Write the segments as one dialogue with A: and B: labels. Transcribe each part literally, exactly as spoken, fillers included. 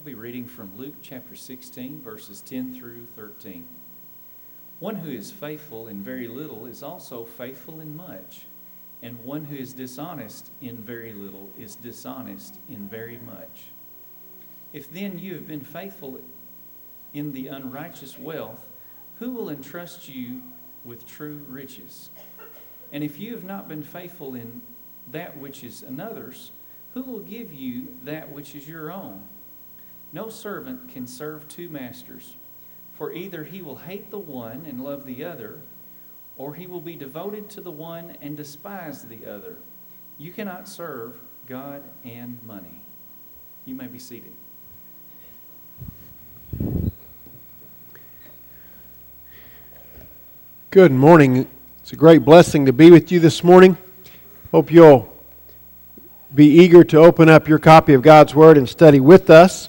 A: I'll be reading from Luke chapter sixteen, verses ten through thirteen. One who is faithful in very little is also faithful in much, and one who is dishonest in very little is dishonest in very much. If then you have been faithful in the unrighteous wealth, who will entrust you with true riches? And if you have not been faithful in that which is another's, who will give you that which is your own? No servant can serve two masters, for either he will hate the one and love the other, or he will be devoted to the one and despise the other. You cannot serve God and money. You may be seated.
B: Good morning. It's a great blessing to be with you this morning. Hope you'll be eager to open up your copy of God's Word and study with us.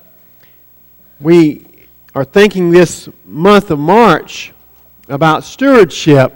B: We are thinking this month of March about stewardship.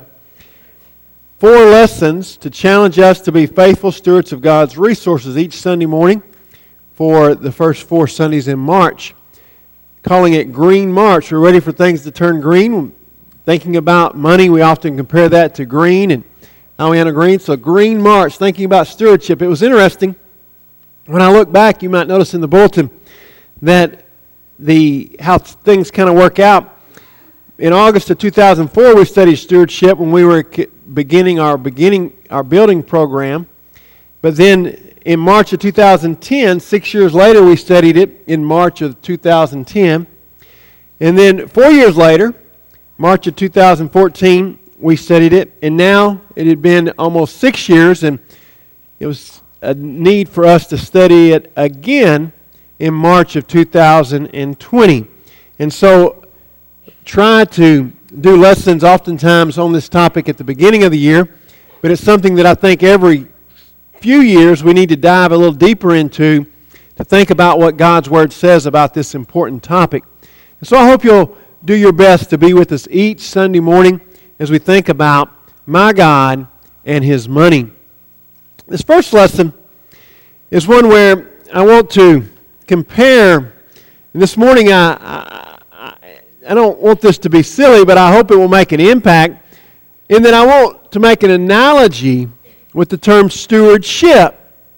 B: Four lessons to challenge us to be faithful stewards of God's resources each Sunday morning for the first four Sundays in March. Calling it Green March. We're ready for things to turn green. Thinking about money, we often compare that to green and how we handle green. So Green March, thinking about stewardship. It was interesting. When I look back, you might notice in the bulletin that the how things kind of work out. In August of two thousand four, we studied stewardship when we were beginning our beginning our building program. But then in March of two thousand ten, six years later, we studied it in March of two thousand ten. And then four years later, March of two thousand fourteen, we studied it. And now it had been almost six years, and it was a need for us to study it again in March of two thousand twenty. And so try to do lessons oftentimes on this topic at the beginning of the year, but it's something that I think every few years we need to dive a little deeper into to think about what God's Word says about this important topic. And so I hope you'll do your best to be with us each Sunday morning as we think about my God and His money. This first lesson is one where I want to compare. And this morning, I, I I don't want this to be silly, but I hope it will make an impact, in that I want to make an analogy with the term stewardship.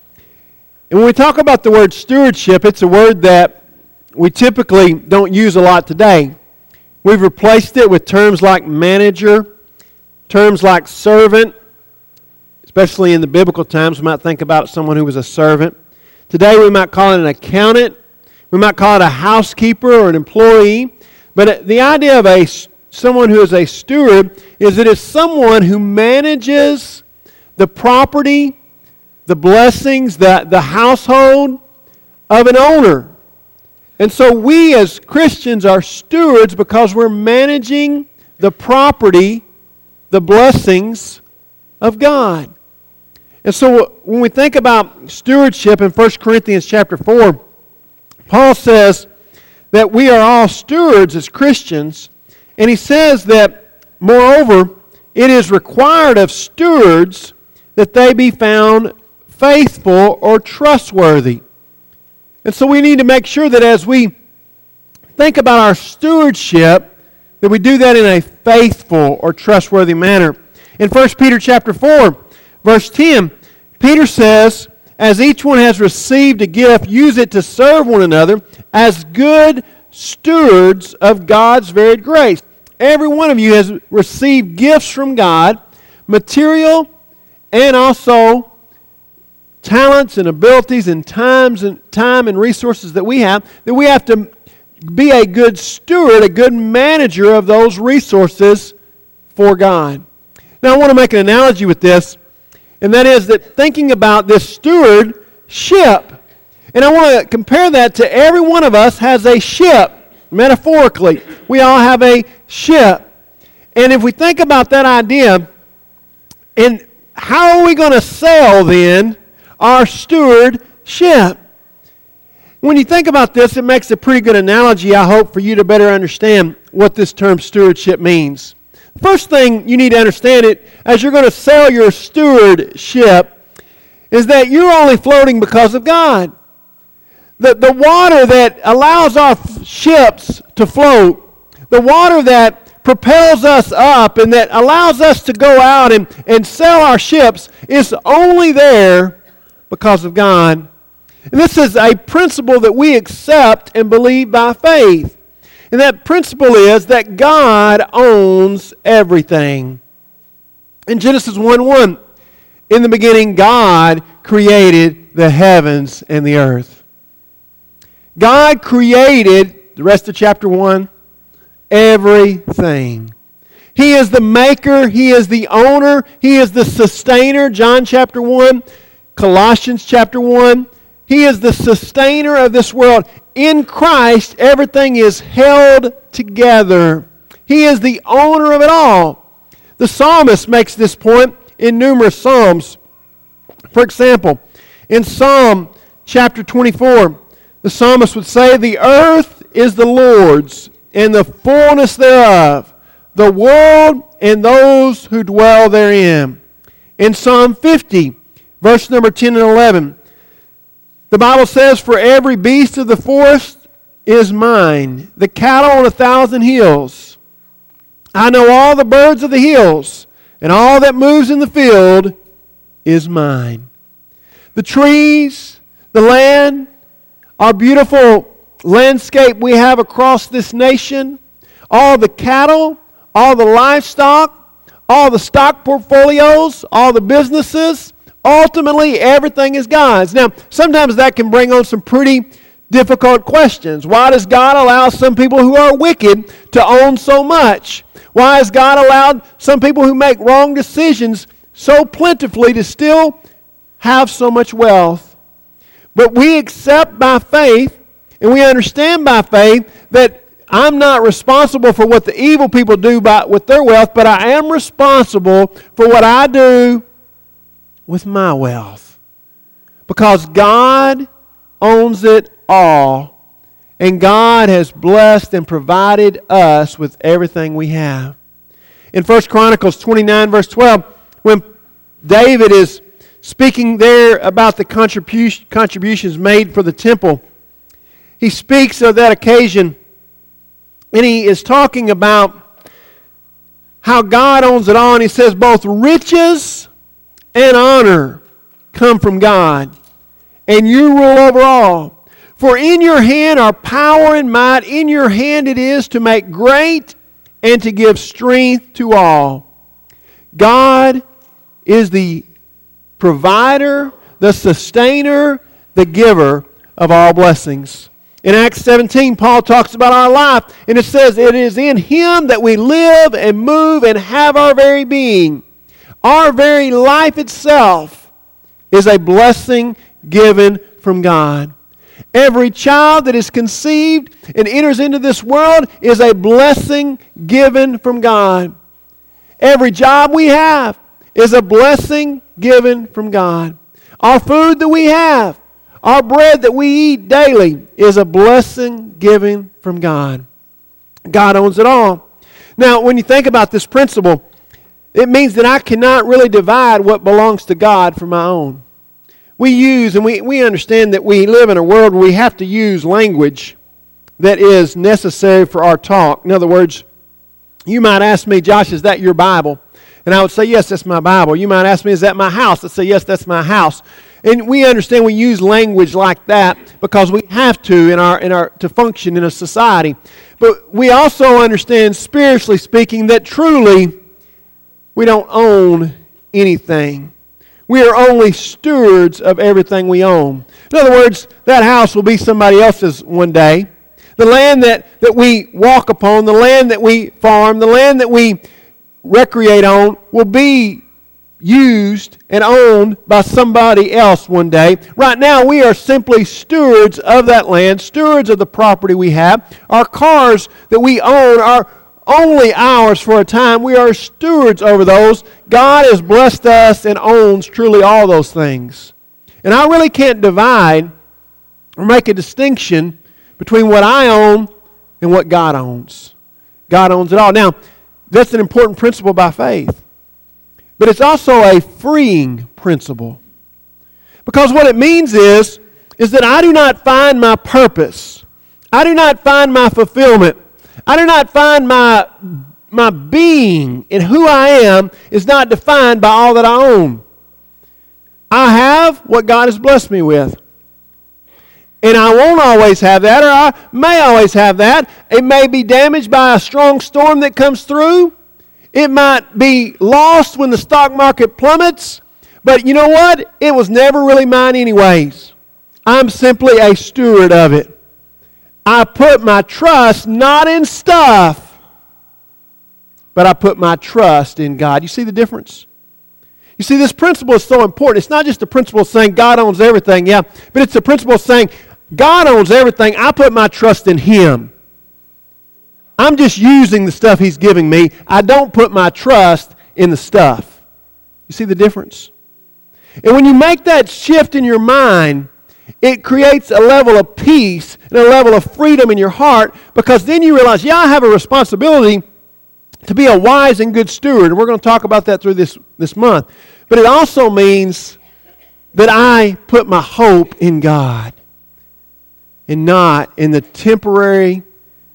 B: And when we talk about the word stewardship, it's a word that we typically don't use a lot today. We've replaced it with terms like manager, terms like servant. Especially in the biblical times, we might think about someone who was a servant. Today we might call it an accountant. We might call it a housekeeper or an employee. But the idea of a someone who is a steward is that it's someone who manages the property, the blessings, the, the household of an owner. And so we as Christians are stewards because we're managing the property, the blessings of God. And so when we think about stewardship in First Corinthians chapter four, Paul says that we are all stewards as Christians, and he says that, moreover, it is required of stewards that they be found faithful or trustworthy. And so we need to make sure that as we think about our stewardship, that we do that in a faithful or trustworthy manner. In First Peter chapter four, verse ten, Peter says, as each one has received a gift, use it to serve one another as good stewards of God's varied grace. Every one of you has received gifts from God, material and also talents and abilities and times and time and resources that we have, that we have to be a good steward, a good manager of those resources for God. Now I want to make an analogy with this, and that is that thinking about this stewardship, and I want to compare that to every one of us has a ship, metaphorically. We all have a ship. And if we think about that idea, and how are we going to sail then our stewardship? When you think about this, it makes a pretty good analogy, I hope, for you to better understand what this term stewardship means. First thing you need to understand it, as you're going to sail your stewardship, is that you're only floating because of God. The, the water that allows our ships to float, the water that propels us up and that allows us to go out and, and sell our ships is only there because of God. And this is a principle that we accept and believe by faith. And that principle is that God owns everything. In Genesis one one, in the beginning, God created the heavens and the earth. God created, the rest of chapter one, everything. He is the maker. He is the owner. He is the sustainer. John chapter one, Colossians chapter one. He is the sustainer of this world. In Christ, everything is held together. He is the owner of it all. The psalmist makes this point in numerous psalms. For example, in Psalm chapter twenty-four, the psalmist would say, "The earth is the Lord's, and the fullness thereof, the world and those who dwell therein." In Psalm fifty, verse number ten and eleven, the Bible says, "For every beast of the forest is mine, the cattle on a thousand hills. I know all the birds of the hills, and all that moves in the field is mine." The trees, the land, our beautiful landscape we have across this nation, all the cattle, all the livestock, all the stock portfolios, all the businesses, ultimately everything is God's. Now, sometimes that can bring on some pretty difficult questions. Why does God allow some people who are wicked to own so much? Why has God allowed some people who make wrong decisions so plentifully to still have so much wealth? But we accept by faith, and we understand by faith, that I'm not responsible for what the evil people do by, with their wealth, but I am responsible for what I do with my wealth. Because God owns it all, and God has blessed and provided us with everything we have. In First Chronicles twenty-nine, verse twelve, when David is speaking there about the contribution, contributions made for the temple, he speaks of that occasion, and he is talking about how God owns it all, and he says, "Both riches and honor come from God, and you rule over all. For in your hand are power and might. In your hand it is to make great and to give strength to all." God is the provider, the sustainer, the giver of all blessings. In Acts seventeen, Paul talks about our life, and it says, "It is in Him that we live and move and have our very being." Our very life itself is a blessing given from God. Every child that is conceived and enters into this world is a blessing given from God. Every job we have is a blessing given from God. Our food that we have, our bread that we eat daily, is a blessing given from God. God owns it all. Now, when you think about this principle, it means that I cannot really divide what belongs to God from my own. We use, and we, we understand that we live in a world where we have to use language that is necessary for our talk. In other words, you might ask me, "Josh, is that your Bible?" And I would say, "Yes, that's my Bible." You might ask me, "Is that my house?" I'd say, "Yes, that's my house." And we understand we use language like that because we have to in our in our to function in a society. But we also understand, spiritually speaking, that truly we don't own anything. We are only stewards of everything we own. In other words, that house will be somebody else's one day. The land that, that we walk upon, the land that we farm, the land that we recreate on will be used and owned by somebody else one day. Right now, we are simply stewards of that land, stewards of the property we have. Our cars that we own are only ours for a time. We are stewards over those. God has blessed us and owns truly all those things. And I really can't divide or make a distinction between what I own and what God owns. God owns it all. Now, that's an important principle by faith. But it's also a freeing principle. Because what it means is, is that I do not find my purpose. I do not find my fulfillment. I do not find my, my being in who I am is not defined by all that I own. I have what God has blessed me with. And I won't always have that, or I may always have that. It may be damaged by a strong storm that comes through. It might be lost when the stock market plummets. But you know what? It was never really mine anyways. I'm simply a steward of it. I put my trust not in stuff, but I put my trust in God. You see the difference? You see, this principle is so important. It's not just the principle of saying God owns everything, yeah, but it's the principle of saying God owns everything. I put my trust in Him. I'm just using the stuff He's giving me. I don't put my trust in the stuff. You see the difference? And when you make that shift in your mind, it creates a level of peace and a level of freedom in your heart, because then you realize, yeah, I have a responsibility to be a wise and good steward. And we're going to talk about that through this, this month. But it also means that I put my hope in God and not in the temporary,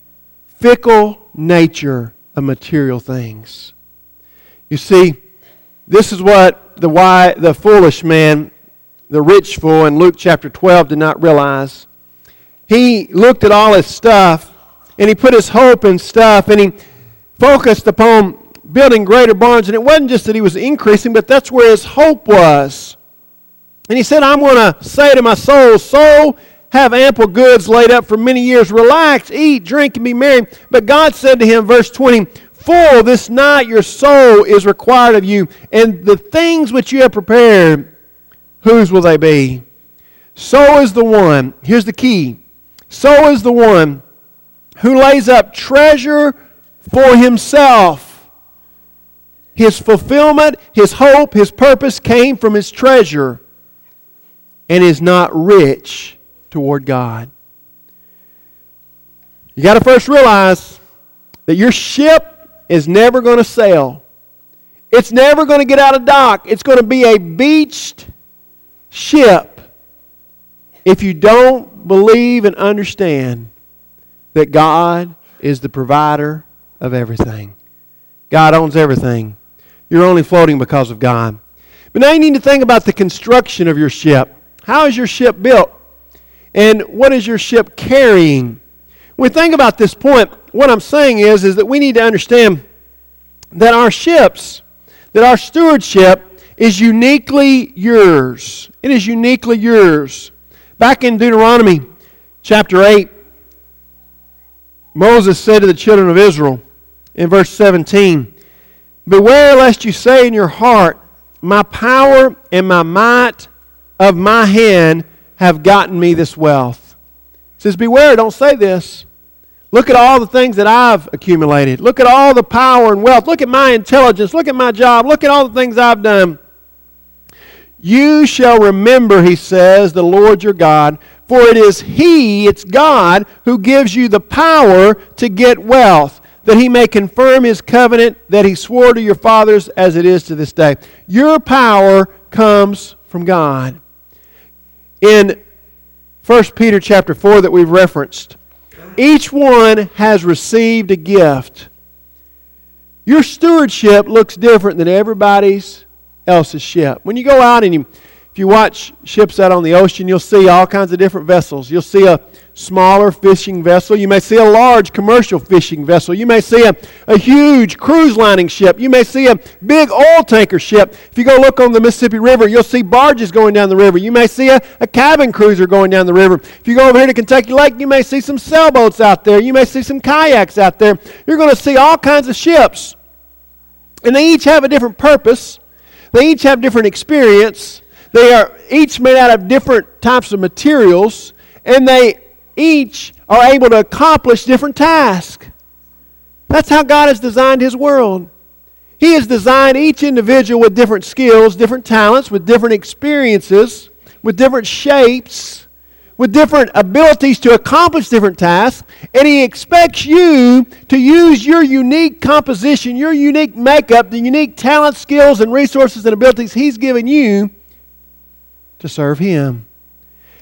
B: fickle nature of material things. You see, this is what the why, the foolish man, the rich fool in Luke chapter twelve did not realize. He looked at all his stuff, and he put his hope in stuff, and he focused upon building greater barns. And it wasn't just that he was increasing, but that's where his hope was. And he said, I'm going to say to my soul, soul, have ample goods laid up for many years. Relax, eat, drink, and be merry. But God said to him, verse twenty, for this night your soul is required of you, and the things which you have prepared, whose will they be? So is the one, here's the key, so is the one who lays up treasure for himself. His fulfillment, his hope, his purpose came from his treasure, and is not rich toward God. You got to first realize that your ship is never going to sail. It's never going to get out of dock. It's going to be a beached ship if you don't believe and understand that God is the provider of everything. God owns everything. You're only floating because of God. But now you need to think about the construction of your ship. How is your ship built? And what is your ship carrying? When we think about this point, what I'm saying is, is that we need to understand that our ships, that our stewardship is uniquely yours. It is uniquely yours. Back in Deuteronomy chapter eight, Moses said to the children of Israel in verse seventeen, beware lest you say in your heart, my power and my might of my hand have gotten me this wealth. It says, beware, don't say this. Look at all the things that I've accumulated. Look at all the power and wealth. Look at my intelligence. Look at my job. Look at all the things I've done. You shall remember, he says, the Lord your God, for it is He, it's God, who gives you the power to get wealth, that He may confirm His covenant that He swore to your fathers as it is to this day. Your power comes from God. In First Peter chapter four that we've referenced, each one has received a gift. Your stewardship looks different than everybody's else's ship. When you go out and you, if you watch ships out on the ocean, you'll see all kinds of different vessels. You'll see a smaller fishing vessel. You may see a large commercial fishing vessel. You may see a, a huge cruise lining ship. You may see a big oil tanker ship. If you go look on the Mississippi River, you'll see barges going down the river. You may see a, a cabin cruiser going down the river. If you go over here to Kentucky Lake, you may see some sailboats out there. You may see some kayaks out there. You're going to see all kinds of ships. And they each have a different purpose. They each have different experience. They are each made out of different types of materials. And they each are able to accomplish different tasks. That's how God has designed His world. He has designed each individual with different skills, different talents, with different experiences, with different shapes, with different abilities to accomplish different tasks. And He expects you to use your unique composition, your unique makeup, the unique talents, skills, and resources and abilities He's given you to serve Him.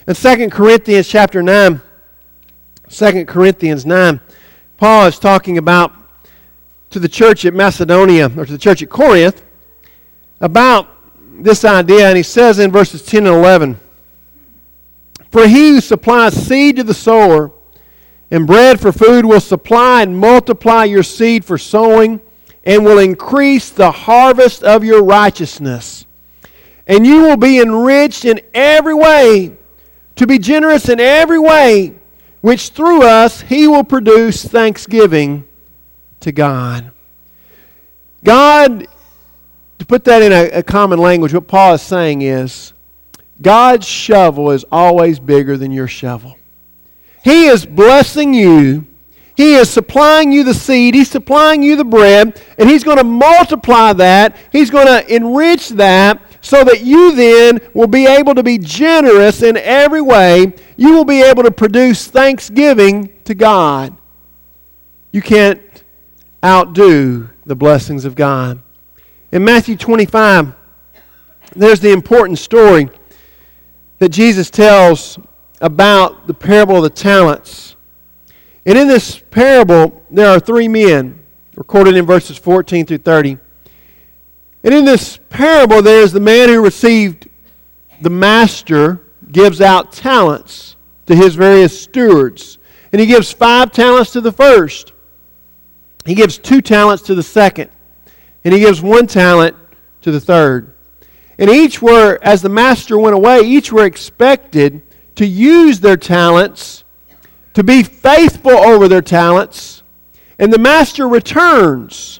B: In Second Corinthians chapter nine, Second Corinthians nine, Paul is talking about to the church at Macedonia, or to the church at Corinth, about this idea, and he says in verses ten and eleven, "For he who supplies seed to the sower and bread for food will supply and multiply your seed for sowing, and will increase the harvest of your righteousness. And you will be enriched in every way, to be generous in every way, which through us he will produce thanksgiving to God." God, to put that in a, a common language, what Paul is saying is, God's shovel is always bigger than your shovel. He is blessing you. He is supplying you the seed. He's supplying you the bread. And He's going to multiply that. He's going to enrich that so that you then will be able to be generous in every way. You will be able to produce thanksgiving to God. You can't outdo the blessings of God. In Matthew twenty-five, there's the important story that Jesus tells about the parable of the talents. And in this parable, there are three men, recorded in verses fourteen through thirty. And in this parable, there's the man who received, the master gives out talents to his various stewards. And he gives five talents to the first. He gives two talents to the second. And he gives one talent to the third. And each were, as the master went away, each were expected to use their talents, to be faithful over their talents. And the master returns.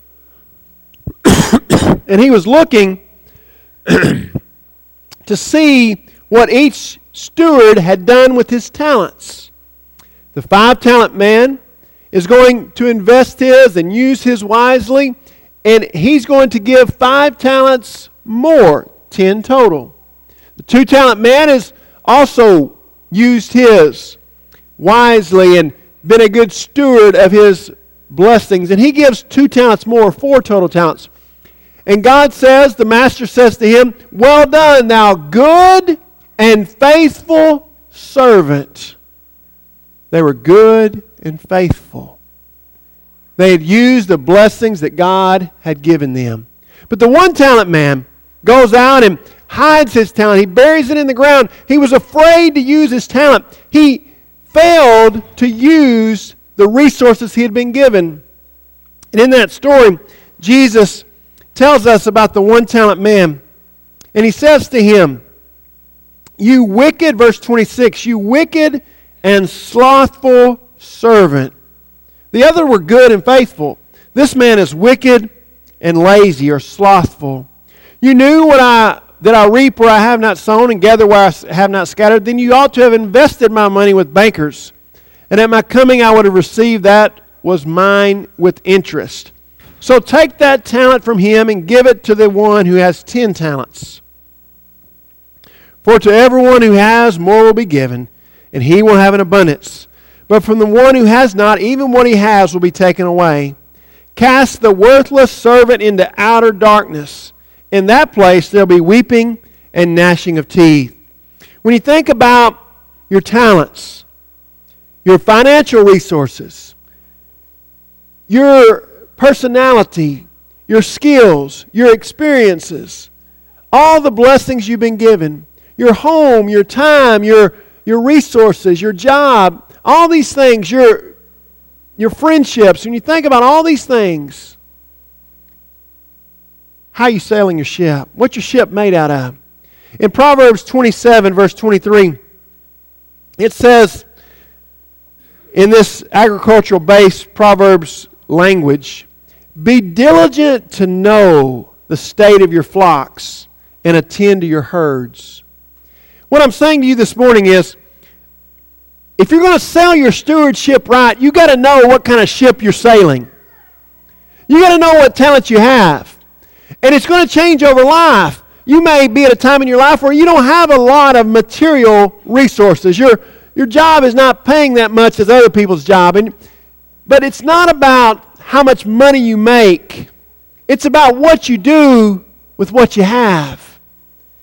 B: And he was looking to see what each steward had done with his talents. The five-talent man is going to invest his and use his wisely, and he's going to give five talents more, ten total. The two-talent man has also used his wisely and been a good steward of his blessings, and he gives two talents more, four total talents. And God says, the master says to him, "Well done, thou good and faithful servant." They were good and faithful. They had used the blessings that God had given them. But the one-talent man goes out and hides his talent. He buries it in the ground. He was afraid to use his talent. He failed to use the resources he had been given. And in that story, Jesus tells us about the one-talent man. And he says to him, "You wicked," verse twenty-six, "you wicked and slothful servant." The other were good and faithful. This man is wicked and lazy or slothful. "You knew what I that I reap where I have not sown and gather where I have not scattered. Then you ought to have invested my money with bankers. And at my coming I would have received that was mine with interest. So take that talent from him and give it to the one who has ten talents. For to everyone who has, more will be given, and he will have an abundance. But from the one who has not, even what he has will be taken away. Cast the worthless servant into outer darkness. In that place there will be weeping and gnashing of teeth." When you think about your talents, your financial resources, your personality, your skills, your experiences, all the blessings you've been given, your home, your time, your, your resources, your job, all these things, your, your friendships, when you think about all these things, how are you sailing your ship? What's your ship made out of? In Proverbs twenty-seven, verse twenty-three, it says, in this agricultural-based Proverbs language, "Be diligent to know the state of your flocks and attend to your herds." What I'm saying to you this morning is, if you're going to sail your stewardship right, you got to know what kind of ship you're sailing. You got to know what talents you have. And it's going to change over life. You may be at a time in your life where you don't have a lot of material resources. Your, your job is not paying that much as other people's job. And, but it's not about how much money you make. It's about what you do with what you have.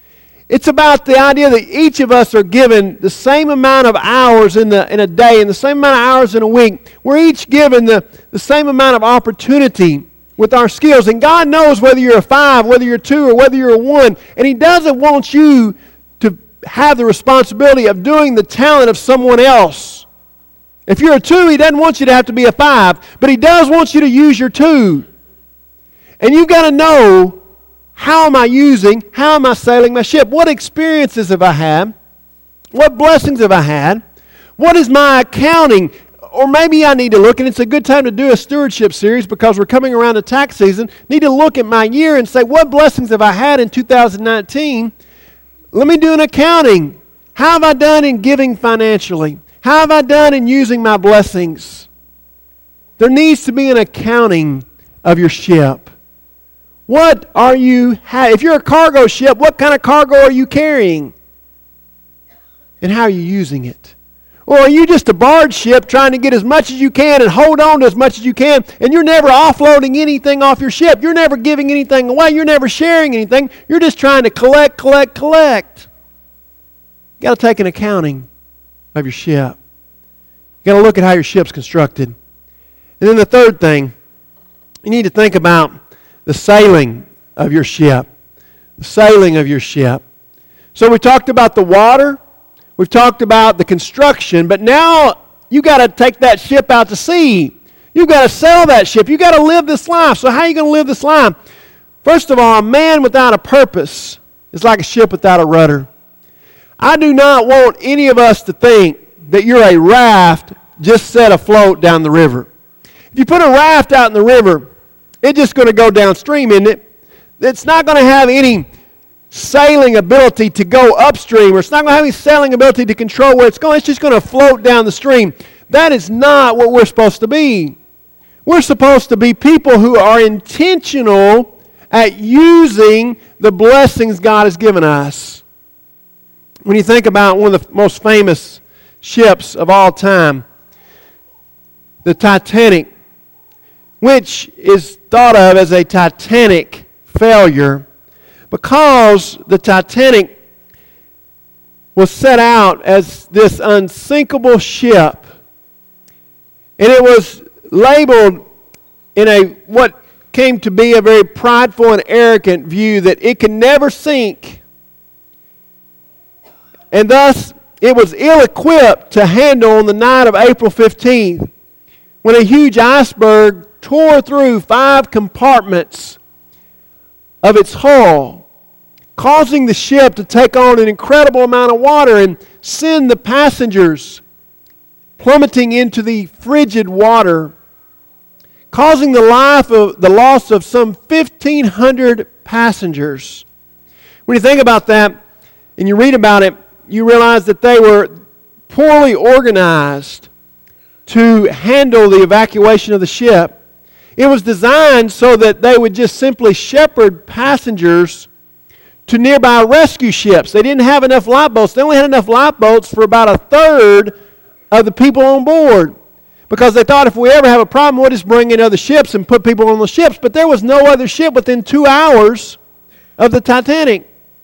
B: It's about the idea that each of us are given the same amount of hours in, the, in a day and the same amount of hours in a week. We're each given the, the same amount of opportunity with our skills. And God knows whether you're a five, whether you're a two, or whether you're a one. And He doesn't want you to have the responsibility of doing the talent of someone else. If you're a two, He doesn't want you to have to be a five. But He does want you to use your two. And you've got to know, how am I using, how am I sailing my ship? What experiences have I had? What blessings have I had? What is my accounting? Or maybe I need to look, and it's a good time to do a stewardship series because we're coming around to tax season. Need to look at my year and say, what blessings have I had in two thousand nineteen? Let me do an accounting. How have I done in giving financially? How have I done in using my blessings? There needs to be an accounting of your ship. What are you, if you're a cargo ship, what kind of cargo are you carrying? And how are you using it? Or are you just a barge ship trying to get as much as you can and hold on to as much as you can, and you're never offloading anything off your ship? You're never giving anything away. You're never sharing anything. You're just trying to collect, collect, collect. You've got to take an accounting of your ship. You've got to look at how your ship's constructed. And then the third thing, you need to think about the sailing of your ship. The sailing of your ship. So we talked about the water. We've talked about the construction. But now you got to take that ship out to sea. You've got to sail that ship. You've got to live this life. So how are you going to live this life? First of all, a man without a purpose is like a ship without a rudder. I do not want any of us to think that you're a raft just set afloat down the river. If you put a raft out in the river, it's just going to go downstream, isn't it? It's not going to have any sailing ability to go upstream, or it's not going to have any sailing ability to control where it's going. It's just going to float down the stream. That is not what we're supposed to be. We're supposed to be people who are intentional at using the blessings God has given us. When you think about one of the most famous ships of all time, the Titanic, which is thought of as a Titanic failure because the Titanic was set out as this unsinkable ship. And it was labeled in a what came to be a very prideful and arrogant view that it could never sink. And thus, it was ill-equipped to handle on the night of April fifteenth when a huge iceberg tore through five compartments of its hull, causing the ship to take on an incredible amount of water and send the passengers plummeting into the frigid water, causing the life of the loss of some fifteen hundred passengers. When you think about that and you read about it, you realize that they were poorly organized to handle the evacuation of the ship. It was designed so that they would just simply shepherd passengers to nearby rescue ships. They didn't have enough lifeboats. They only had enough lifeboats for about a third of the people on board, because they thought if we ever have a problem, we'll just bring in other ships and put people on the ships. But there was no other ship within two hours of the Titanic.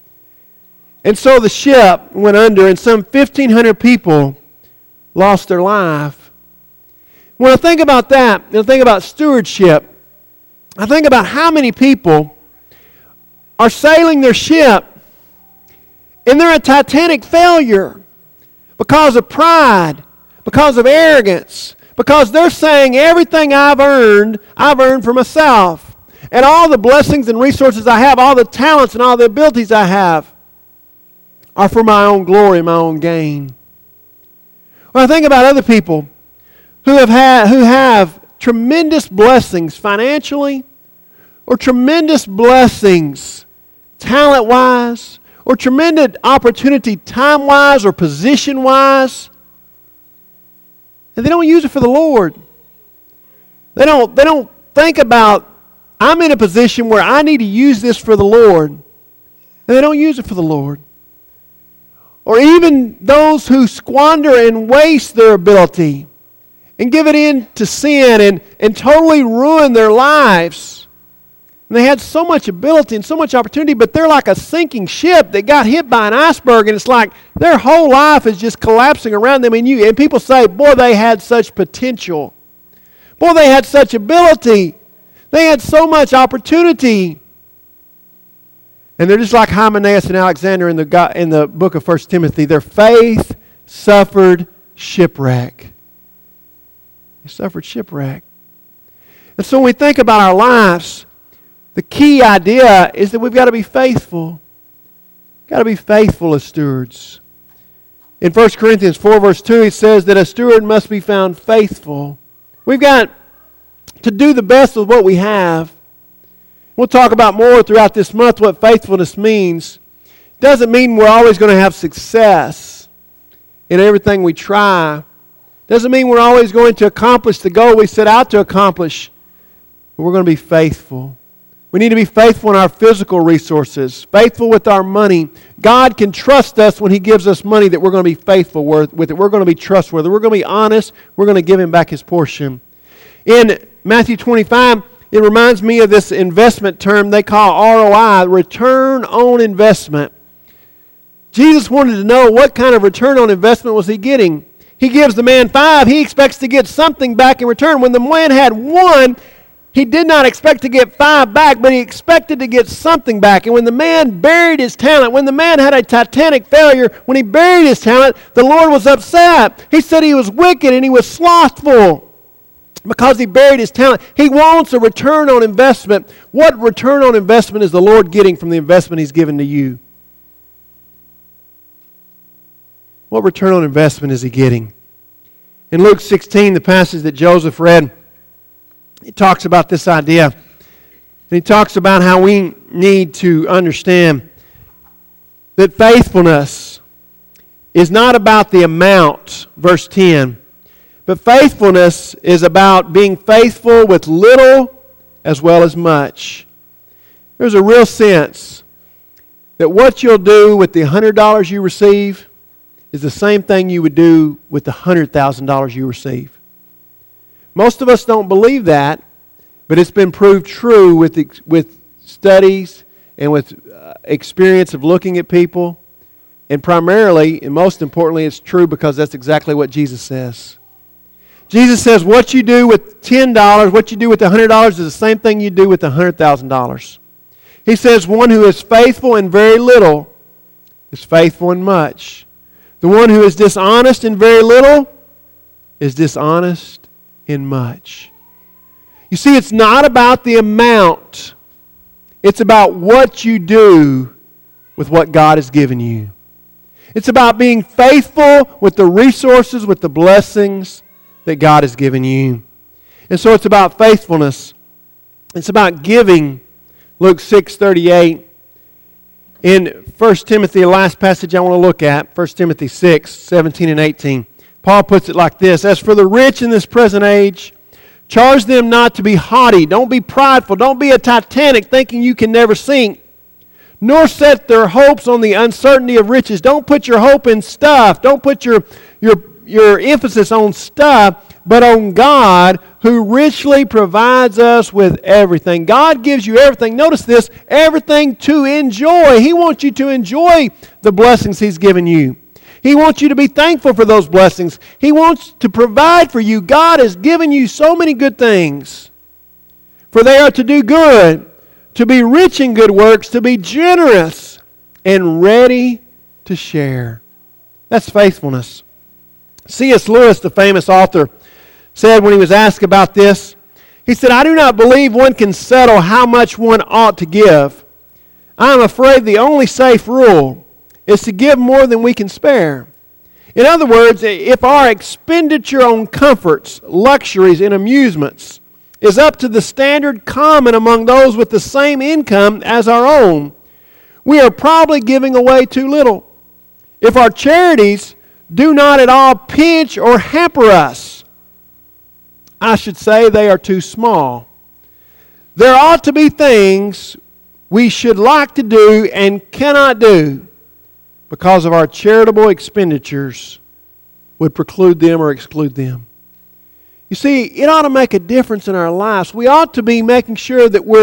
B: And so the ship went under and some fifteen hundred people lost their life. When I think about that, and I think about stewardship, I think about how many people are sailing their ship and they're a Titanic failure because of pride, because of arrogance, because they're saying everything I've earned, I've earned for myself. And all the blessings and resources I have, all the talents and all the abilities I have are for my own glory, my own gain. When I think about other people who have had, who have tremendous blessings financially, or tremendous blessings talent-wise, or tremendous opportunity time-wise or position-wise, and they don't use it for the Lord. They don't, they don't think about, I'm in a position where I need to use this for the Lord, and they don't use it for the Lord. Or even those who squander and waste their ability and give it in to sin and, and totally ruin their lives And they had so much ability and so much opportunity, but they're like a sinking ship that got hit by an iceberg, and it's like their whole life is just collapsing around them. And you and people say, boy, they had such potential. Boy, they had such ability. They had so much opportunity. And they're just like Hymenaeus and Alexander in the, in the book of First Timothy. Their faith suffered shipwreck. They suffered shipwreck. And so when we think about our lives, the key idea is that we've got to be faithful. Got to be faithful as stewards. In First Corinthians four, verse two, it says that a steward must be found faithful. We've got to do the best with what we have. We'll talk about more throughout this month what faithfulness means. It doesn't mean we're always going to have success in everything we try. It doesn't mean we're always going to accomplish the goal we set out to accomplish. But we're going to be faithful. We need to be faithful in our physical resources, faithful with our money. God can trust us when He gives us money that we're going to be faithful with it. We're going to be trustworthy. We're going to be honest. We're going to give Him back His portion. In Matthew twenty-five, it reminds me of this investment term they call R O I, return on investment. Jesus wanted to know what kind of return on investment was He getting. He gives the man five. He expects to get something back in return. When the man had one, he did not expect to get five back, but he expected to get something back. And when the man buried his talent, when the man had a titanic failure, when he buried his talent, the Lord was upset. He said he was wicked and he was slothful because he buried his talent. He wants a return on investment. What return on investment is the Lord getting from the investment He's given to you? What return on investment is He getting? In Luke sixteen, the passage that Joseph read, he talks about this idea. And he talks about how we need to understand that faithfulness is not about the amount, verse ten, but faithfulness is about being faithful with little as well as much. There's a real sense that what you'll do with the one hundred dollars you receive is the same thing you would do with the one hundred thousand dollars you receive. Most of us don't believe that, but it's been proved true with, with studies and with uh, experience of looking at people. And primarily, and most importantly, it's true because that's exactly what Jesus says. Jesus says what you do with ten dollars, what you do with one hundred dollars is the same thing you do with one hundred thousand dollars. He says one who is faithful in very little is faithful in much. The one who is dishonest in very little is dishonest in much. You see, it's not about the amount. It's about what you do with what God has given you. It's about being faithful with the resources, with the blessings that God has given you. And so it's about faithfulness. It's about giving. Luke six thirty-eight. In First Timothy, the last passage I want to look at, First Timothy six, seventeen and eighteen, Paul puts it like this: as for the rich in this present age, charge them not to be haughty. Don't be prideful. Don't be a Titanic thinking you can never sink. Nor set their hopes on the uncertainty of riches. Don't put your hope in stuff. Don't put your, your, your emphasis on stuff, but on God, who richly provides us with everything. God gives you everything. Notice this, everything to enjoy. He wants you to enjoy the blessings He's given you. He wants you to be thankful for those blessings. He wants to provide for you. God has given you so many good things. For they are to do good, to be rich in good works, to be generous and ready to share. That's faithfulness. C S Lewis, the famous author, said when he was asked about this, he said, I do not believe one can settle how much one ought to give. I am afraid the only safe rule is to give more than we can spare. In other words, if our expenditure on comforts, luxuries, and amusements is up to the standard common among those with the same income as our own, we are probably giving away too little. If our charities do not at all pinch or hamper us, I should say they are too small. There ought to be things we should like to do and cannot do because of our charitable expenditures would preclude them or exclude them. You see, it ought to make a difference in our lives. We ought to be making sure that we're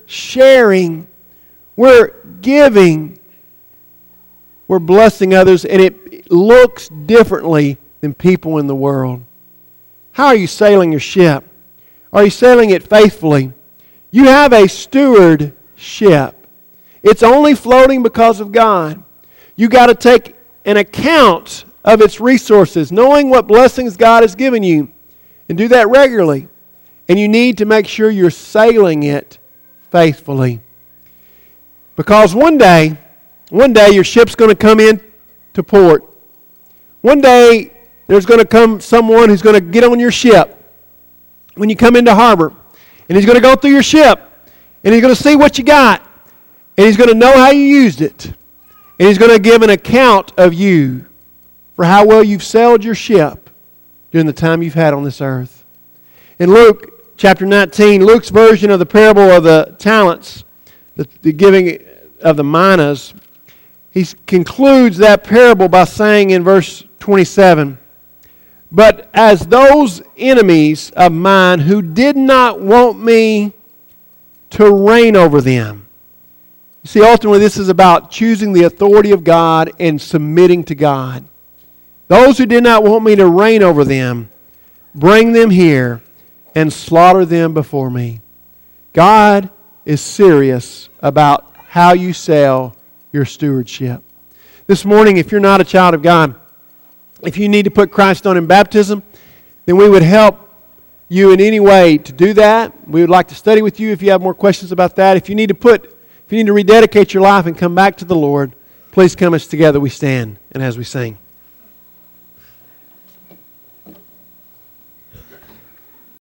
B: sharing, we're giving, we're blessing others, and it looks differently than people in the world. How are you sailing your ship? Are you sailing it faithfully? You have a steward ship. It's only floating because of God. You got to take an account of its resources, knowing what blessings God has given you, and do that regularly. And you need to make sure you're sailing it faithfully. Because one day, one day your ship's going to come in to port. One day there's going to come someone who's going to get on your ship when you come into harbor. And he's going to go through your ship. And he's going to see what you got. And he's going to know how you used it. And he's going to give an account of you for how well you've sailed your ship during the time you've had on this earth. In Luke chapter nineteen, Luke's version of the parable of the talents, the, the giving of the minas, he concludes that parable by saying in verse twenty-seven, "But as those enemies of mine who did not want me to reign over them." You see, ultimately this is about choosing the authority of God and submitting to God. "Those who did not want me to reign over them, bring them here and slaughter them before me." God is serious about how you sail your stewardship. This morning, if you're not a child of God, if you need to put Christ on in baptism, then we would help you in any way to do that. We would like to study with you if you have more questions about that. If you need to put, if you need to rededicate your life and come back to the Lord, please come as together we stand and as we sing.